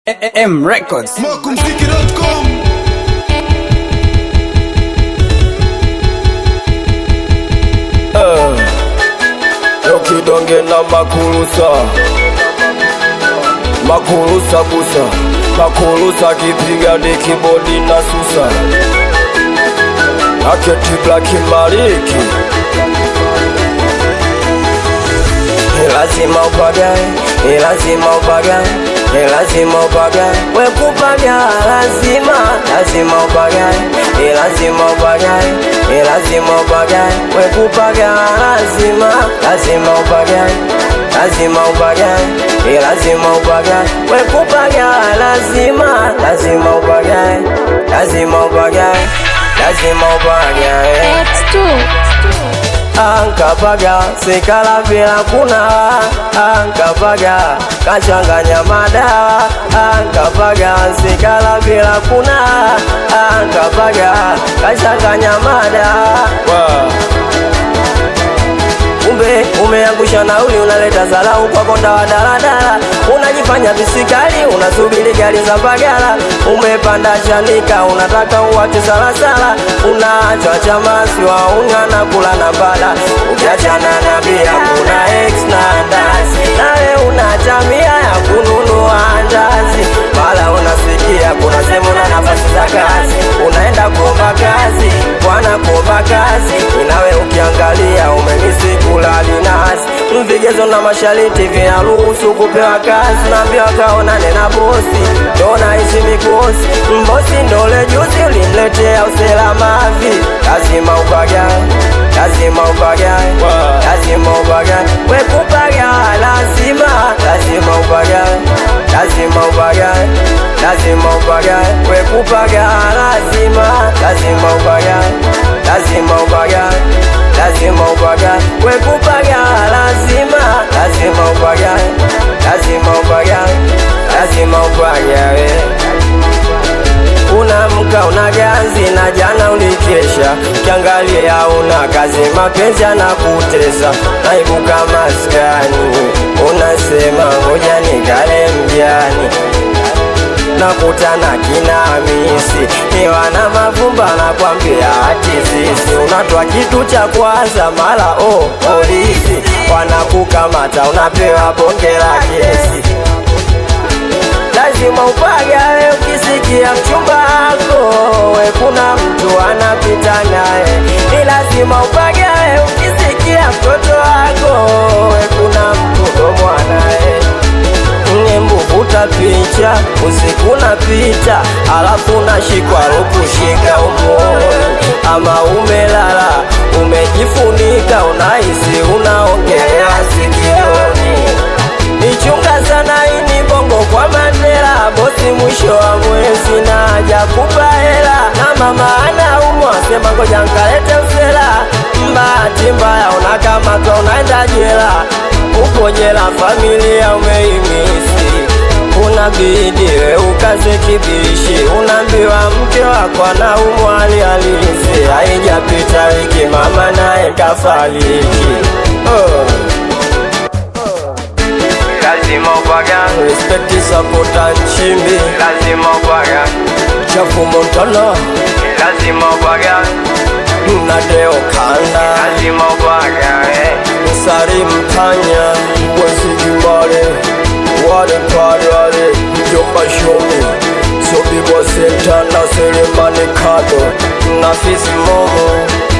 M Records. Smokumziki.com. Yokidonge na makurusa busa, makurusa kipiga ni kibodi na susa, aketi Black Maliki. Lazima upagae, lazima upagae, lazima upagae, we kupaga lazima upagae, lazima upagae, lazima upagae, we kupaga lazima upagae, lazima upagae, lazima upagae, we kupaga lazima upagae, lazima upagae, lazima upagae. X2 Ankapaga sikala bila kuna, ankapaga kachanganya madawa, ankapaga sikala bila kuna, ankapaga kachanganya madawa. Kumbe umeangusha nauli, unaleta zalau kwa konda wa daladala, unajifanya bisikali, unasubiri gari za Mbagala, umepanda chanika, unataka uwache salasala, unaacha chamasi wa unga na kula na bala, ukiachana na bia kuna X na ndazi, nawe unachamia ya kununua ndazi, mala unasikia kuna sehemu na nafasi za kazi, unaenda kuomba kazi, bwana kuomba kazi, inawe ukiangalia umenisi kulali nasi, vigezo na mashariti vinaruhusu kupewa kazi, naambia kaonane na bosi, dona hizi mikosi, mbosi ndole juzi ulimletea usela mavi, lazima upagae, lazima upagae, lazima upagae, we kupaga lazima upagae, lazima upagae, lazima upagae, we kupaga lazima upagae, lazima upagae, lazima upagae, we kupaga lazima upagae, lazima upagae, lazima upagae. Unamka una ganzi na jana ulikesha, kiangalia una kazi, mapenzi yanakutesa, naibuka maskani, unasema ngoja nikale mjani, nakutana kina Hamisi, ni wana mavumba na kwambia ati sisi, unatoa kitu cha kwanza mala polisi, wanakukamata unapewa bonge la kesi, lazima upagae ukisikia mchumba wako, we kuna mtu anapita naye, ni lazima upagae ukisikia mtoto wako, we kuna mtoto mwanae, vuta picha usiku na pita, alafu unashikwa rukushika umuoni, ama umelala umejifunika, unahisi unaongelea sikioni, ichunga sana ini bongo kwa Mandela, bosi mwisho wa mwezi na haja kupa hela, na mama anaumwa sema ngoja nkalete usela, mbahati mbaya unakamatwa unaenda jela, upo jela familia umeimisi, unabidi we ukaze kibishi, unaambiwa mke wako anaumwa halisi, haijapita wiki mama naye kafariki. Lazima upagae, respect support Nchimbi, lazima upagae, Chafu Montana, lazima upagae, Nadeo Kanda, lazima upagae, Sari Mtanya, Wesi Jumare, wale padale, Jomba Shomi, Sobi Bosenta na Selemani Kado, Nafisi Momo.